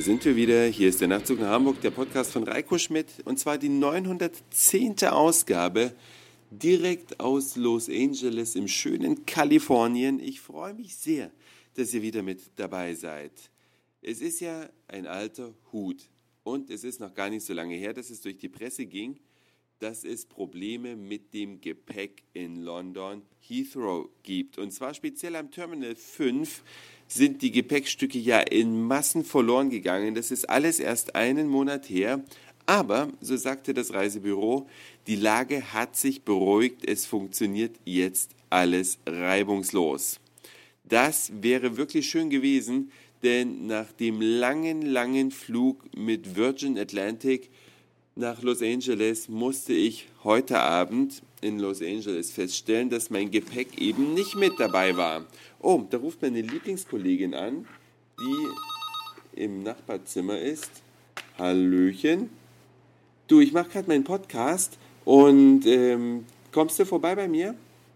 sind wir wieder. Hier ist der Nachtzug nach Hamburg, der Podcast von Reiko Schmidt. Und zwar die 910. Ausgabe, direkt aus Los Angeles im schönen Kalifornien. Ich freue mich sehr, dass ihr wieder mit dabei seid. Es ist ja ein alter Hut. Und es ist noch gar nicht so lange her, dass es durch die Presse ging, dass es Probleme mit dem Gepäck in London Heathrow gibt. Und zwar speziell am Terminal 5 sind die Gepäckstücke ja in Massen verloren gegangen. Das ist alles erst einen Monat her. Aber, so sagte das Reisebüro, die Lage hat sich beruhigt. Es funktioniert jetzt alles reibungslos. Das wäre wirklich schön gewesen, denn nach dem langen Flug mit Virgin Atlantic nach Los Angeles musste ich heute Abend in Los Angeles feststellen, dass mein Gepäck eben nicht mit dabei war. Oh, da ruft meine Lieblingskollegin an, die im Nachbarzimmer ist. Hallöchen. Du, ich mache gerade meinen Podcast und kommst du vorbei bei mir?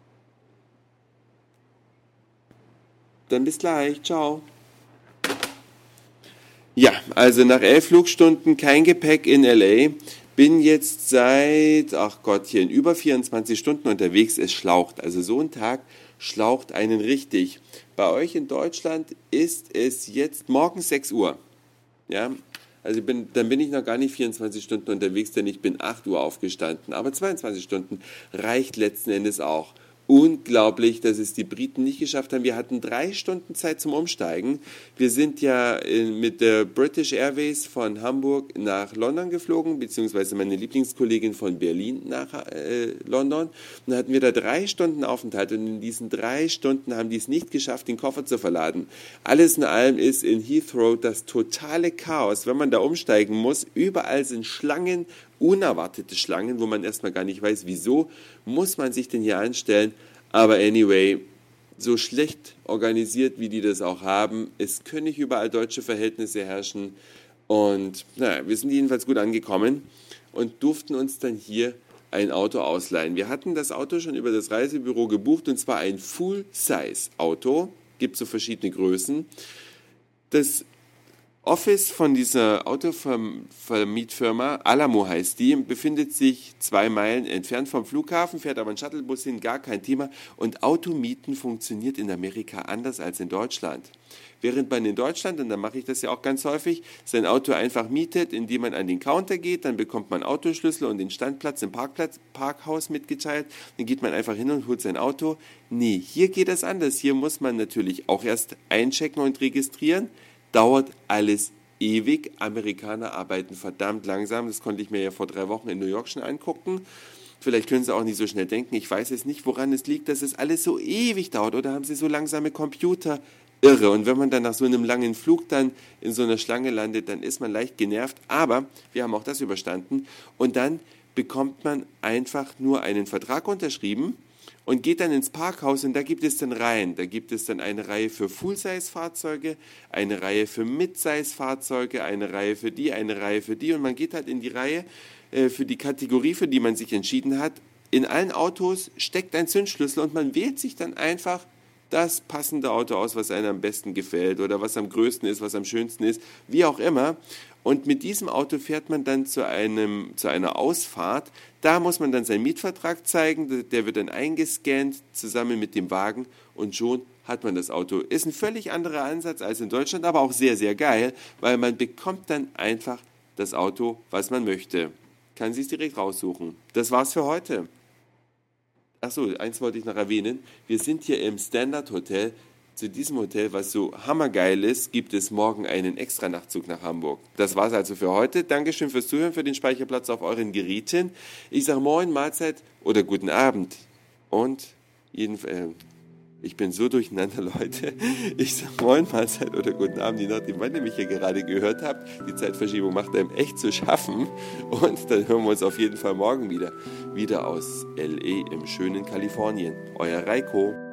Dann bis gleich. Ciao. Ja, also nach 11 Flugstunden kein Gepäck in L.A., bin jetzt seit, über 24 Stunden unterwegs. Es schlaucht, also so ein Tag schlaucht einen richtig. Bei euch in Deutschland ist es jetzt morgens 6 Uhr. Ja, also dann bin ich noch gar nicht 24 Stunden unterwegs, denn ich bin 8 Uhr aufgestanden. Aber 22 Stunden reicht letzten Endes auch. Unglaublich, dass es die Briten nicht geschafft haben. Wir hatten 3 Stunden Zeit zum Umsteigen. Wir sind ja mit der British Airways von Hamburg nach London geflogen, beziehungsweise meine Lieblingskollegin von Berlin nach London. Und dann hatten wir da 3 Stunden Aufenthalt und in diesen 3 Stunden haben die es nicht geschafft, den Koffer zu verladen. Alles in allem ist in Heathrow das totale Chaos, wenn man da umsteigen muss. Überall sind Schlangen, unerwartete Schlangen, wo man erstmal gar nicht weiß, wieso muss man sich denn hier anstellen. Aber anyway, so schlecht organisiert, wie die das auch haben, es können nicht überall deutsche Verhältnisse herrschen. Und wir sind jedenfalls gut angekommen und durften uns dann hier ein Auto ausleihen. Wir hatten das Auto schon über das Reisebüro gebucht und zwar ein Full-Size-Auto, gibt so verschiedene Größen. Das Office von dieser Autovermietfirma, Alamo heißt die, befindet sich 2 Meilen entfernt vom Flughafen, fährt aber ein Shuttlebus hin, gar kein Thema. Und Automieten funktioniert in Amerika anders als in Deutschland. Während man in Deutschland, und dann mache ich das ja auch ganz häufig, sein Auto einfach mietet, indem man an den Counter geht, dann bekommt man Autoschlüssel und den Standplatz im Parkhaus mitgeteilt, dann geht man einfach hin und holt sein Auto. Nee, hier geht das anders. Hier muss man natürlich auch erst einchecken und registrieren. Dauert alles ewig. Amerikaner arbeiten verdammt langsam. Das konnte ich mir ja vor 3 Wochen in New York schon angucken. Vielleicht können sie auch nicht so schnell denken. Ich weiß jetzt nicht, woran es liegt, dass es alles so ewig dauert. Oder haben sie so langsame Computer? Irre. Und wenn man dann nach so einem langen Flug dann in so einer Schlange landet, dann ist man leicht genervt. Aber wir haben auch das überstanden. Und dann bekommt man einfach nur einen Vertrag unterschrieben und geht dann ins Parkhaus und da gibt es dann Reihen. Da gibt es dann eine Reihe für Full-Size-Fahrzeuge, eine Reihe für Mid-Size-Fahrzeuge, eine Reihe für die und man geht halt in die Reihe für die Kategorie, für die man sich entschieden hat. In allen Autos steckt ein Zündschlüssel und man wählt sich dann einfach das passende Auto aus, was einem am besten gefällt oder was am größten ist, was am schönsten ist, wie auch immer. Und mit diesem Auto fährt man dann zu einer Ausfahrt. Da muss man dann seinen Mietvertrag zeigen, der wird dann eingescannt zusammen mit dem Wagen und schon hat man das Auto. Ist ein völlig anderer Ansatz als in Deutschland, aber auch sehr, sehr geil, weil man bekommt dann einfach das Auto, was man möchte. Kann sich direkt raussuchen. Das war's für heute. Achso, eins wollte ich noch erwähnen. Wir sind hier im Standard Hotel. Zu diesem Hotel, was so hammergeil ist, gibt es morgen einen extra Nachtzug nach Hamburg. Das war's also für heute. Dankeschön fürs Zuhören, für den Speicherplatz auf euren Geräten. Ich sage Moin, Mahlzeit oder guten Abend. Und ich bin so durcheinander, Leute. Ich sage Moin, Mahlzeit oder guten Abend, je nachdem, wann ihr mich hier gerade gehört habt. Die Zeitverschiebung macht einem echt zu schaffen. Und dann hören wir uns auf jeden Fall morgen wieder. Wieder aus L.A. im schönen Kalifornien. Euer Reiko.